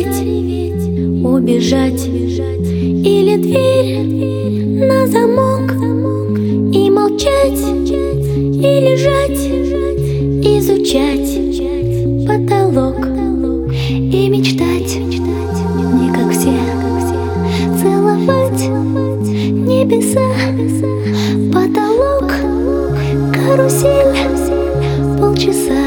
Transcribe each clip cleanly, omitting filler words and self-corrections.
зареветь, убежать, или дверь на замок, и молчать, и лежать, изучать потолок и мечтать, не как все, целовать небеса, потолок, карусель, полчаса,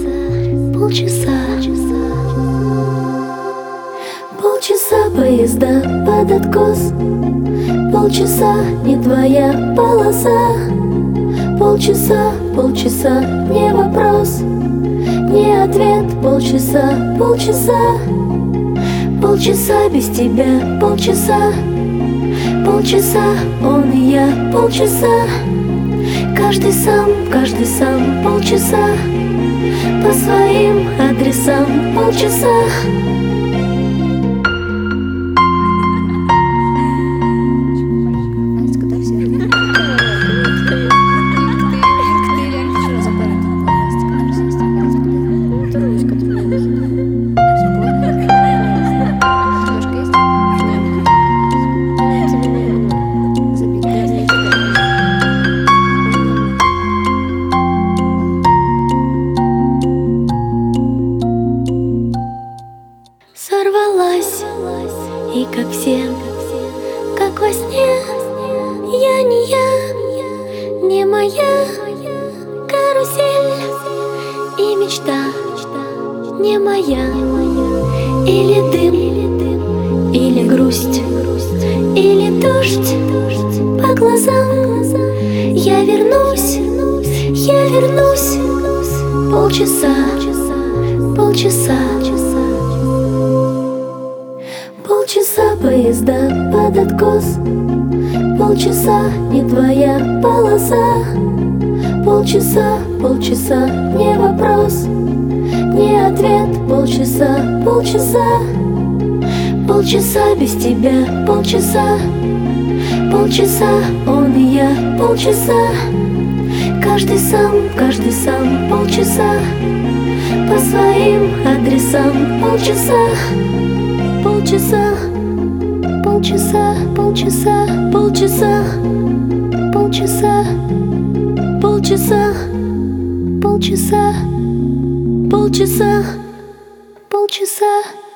полчаса поезда под откос, полчаса не твоя полоса, полчаса не вопрос, не ответ, полчаса без тебя, полчаса он и я, полчаса каждый сам, полчаса по своим адресам, полчаса. Сорвалась, и как все, как во сне, я не я, не моя карусель, и мечта не моя. Или дым, или грусть, или дождь по глазам. Я вернусь, полчаса, полчаса поезда под откос, полчаса не твоя полоса, полчаса не вопрос, не ответ, полчаса без тебя, полчаса он и я, полчаса каждый сам, полчаса по своим адресам, полчаса. Полчаса.